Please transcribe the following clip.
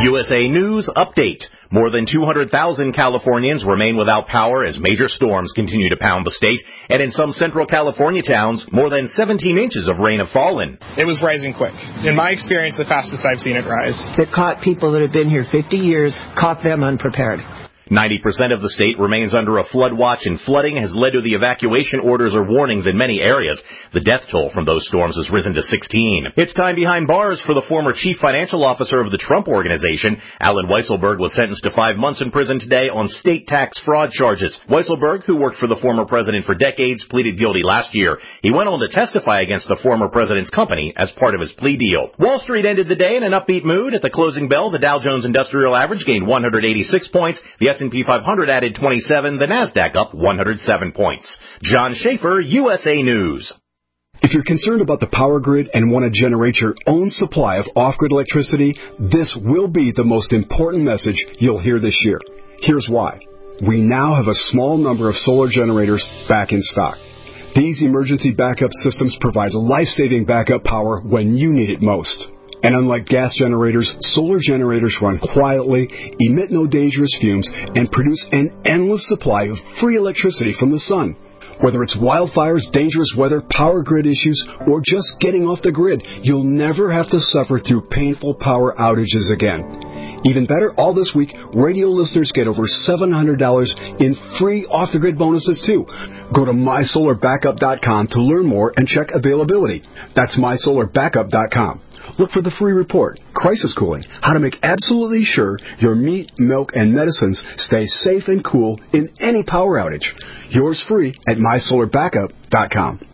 USA News Update. More than 200,000 Californians remain without power as major storms continue to pound the state. And in some central California towns, more than 17 inches of rain have fallen. It was rising quick. In my experience, the fastest I've seen it rise. It caught people that have been here 50 years, caught them unprepared. 90% of the state remains under a flood watch, and flooding has led to the evacuation orders or warnings in many areas. The death toll from those storms has risen to 16. It's time behind bars for the former chief financial officer of the Trump Organization. Alan Weisselberg was sentenced to 5 months in prison today on state tax fraud charges. Weisselberg, who worked for the former president for decades, pleaded guilty last year. He went on to testify against the former president's company as part of his plea deal. Wall Street ended the day in an upbeat mood. At the closing bell, the Dow Jones Industrial Average gained 186 points. The S&P 500 added 27, the NASDAQ up 107 points. John Schaefer, USA News. If you're concerned about the power grid and want to generate your own supply of off-grid electricity, this will be the most important message you'll hear this year. Here's why. We now have a small number of solar generators back in stock. These emergency backup systems provide life-saving backup power when you need it most. And unlike gas generators, solar generators run quietly, emit no dangerous fumes, and produce an endless supply of free electricity from the sun. Whether it's wildfires, dangerous weather, power grid issues, or just getting off the grid, you'll never have to suffer through painful power outages again. Even better, all this week, radio listeners get over $700 in free off-the-grid bonuses, too. Go to mysolarbackup.com to learn more and check availability. That's mysolarbackup.com. Look for the free report, Crisis Cooling, how to make absolutely sure your meat, milk, and medicines stay safe and cool in any power outage. Yours free at mysolarbackup.com.